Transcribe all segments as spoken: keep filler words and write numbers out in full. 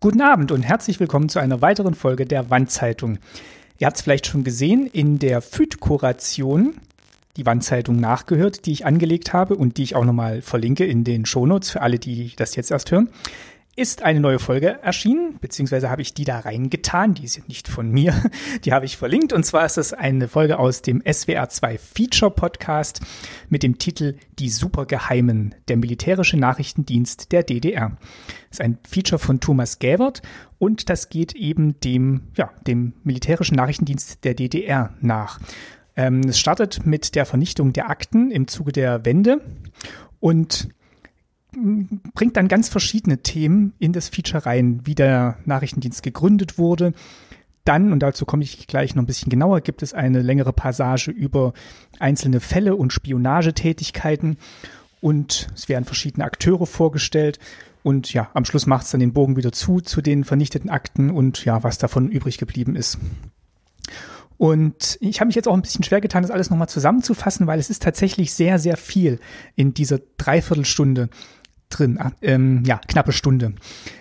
Guten Abend und herzlich willkommen zu einer weiteren Folge der Wandzeitung. Ihr habt es vielleicht schon gesehen, in der F Ü D-Kuration, die Wandzeitung nachgehört, die ich angelegt habe und die ich auch nochmal verlinke in den Shownotes für alle, die das jetzt erst hören, ist eine neue Folge erschienen, beziehungsweise habe ich die da reingetan, die ist nicht von mir, die habe ich verlinkt, und zwar ist das eine Folge aus dem S W R zwei Feature Podcast mit dem Titel Die Supergeheimen, der militärische Nachrichtendienst der D D R. Das ist ein Feature von Thomas Gäbert und das geht eben dem, ja, dem militärischen Nachrichtendienst der D D R nach. Ähm, es startet mit der Vernichtung der Akten im Zuge der Wende und bringt dann ganz verschiedene Themen in das Feature rein, wie der Nachrichtendienst gegründet wurde. Dann, und dazu komme ich gleich noch ein bisschen genauer, gibt es eine längere Passage über einzelne Fälle und Spionagetätigkeiten und es werden verschiedene Akteure vorgestellt und ja, am Schluss macht es dann den Bogen wieder zu, zu den vernichteten Akten und ja, was davon übrig geblieben ist. Und ich habe mich jetzt auch ein bisschen schwer getan, das alles nochmal zusammenzufassen, weil es ist tatsächlich sehr, sehr viel in dieser Dreiviertelstunde drin, ähm, ja, knappe Stunde.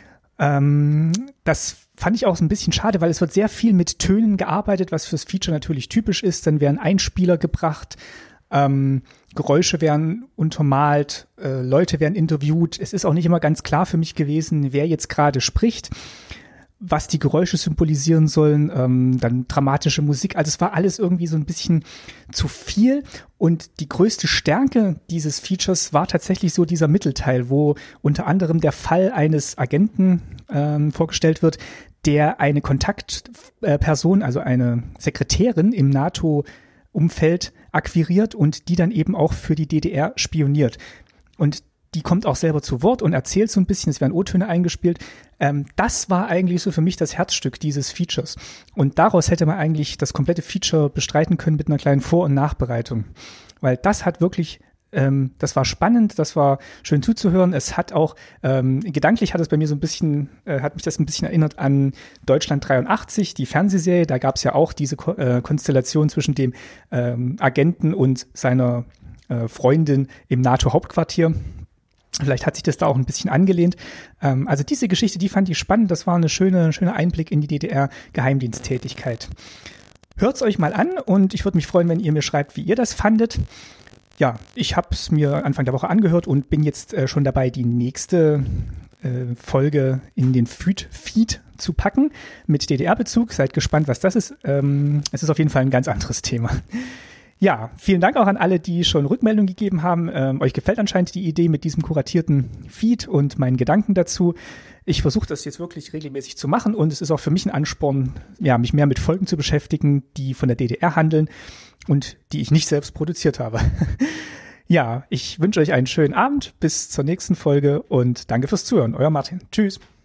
Ähm, das fand ich auch so ein bisschen schade, weil es wird sehr viel mit Tönen gearbeitet, was fürs Feature natürlich typisch ist. Dann werden Einspieler gebracht, ähm, Geräusche werden untermalt, äh, Leute werden interviewt. Es ist auch nicht immer ganz klar für mich gewesen, wer jetzt gerade spricht, was die Geräusche symbolisieren sollen, ähm, dann dramatische Musik. Also es war alles irgendwie so ein bisschen zu viel. Und die größte Stärke dieses Features war tatsächlich so dieser Mittelteil, wo unter anderem der Fall eines Agenten ähm, vorgestellt wird, der eine Kontaktperson, also eine Sekretärin im NATO-Umfeld akquiriert und die dann eben auch für die D D R spioniert. Und die kommt auch selber zu Wort und erzählt so ein bisschen, es werden O-Töne eingespielt. Ähm, das war eigentlich so für mich das Herzstück dieses Features. Und daraus hätte man eigentlich das komplette Feature bestreiten können mit einer kleinen Vor- und Nachbereitung. Weil das hat wirklich, ähm, das war spannend, das war schön zuzuhören. Es hat auch, ähm, gedanklich hat es bei mir so ein bisschen, äh, hat mich das ein bisschen erinnert an Deutschland dreiundachtzig, die Fernsehserie. Da gab es ja auch diese Ko- äh, Konstellation zwischen dem ähm, Agenten und seiner äh, Freundin im NATO-Hauptquartier. Vielleicht hat sich das da auch ein bisschen angelehnt. Ähm, also diese Geschichte, die fand ich spannend. Das war eine schöne, schöner Einblick in die D D R-Geheimdiensttätigkeit. Hört's euch mal an und ich würde mich freuen, wenn ihr mir schreibt, wie ihr das fandet. Ja, ich habe es mir Anfang der Woche angehört und bin jetzt äh, schon dabei, die nächste äh, Folge in den F Ü D-Feed zu packen mit D D R-Bezug. Seid gespannt, was das ist. Ähm, es ist auf jeden Fall ein ganz anderes Thema. Ja, vielen Dank auch an alle, die schon Rückmeldung gegeben haben. Ähm, euch gefällt anscheinend die Idee mit diesem kuratierten Feed und meinen Gedanken dazu. Ich versuche das jetzt wirklich regelmäßig zu machen und es ist auch für mich ein Ansporn, ja, mich mehr mit Folgen zu beschäftigen, die von der D D R handeln und die ich nicht selbst produziert habe. Ja, ich wünsche euch einen schönen Abend, bis zur nächsten Folge und danke fürs Zuhören. Euer Martin. Tschüss.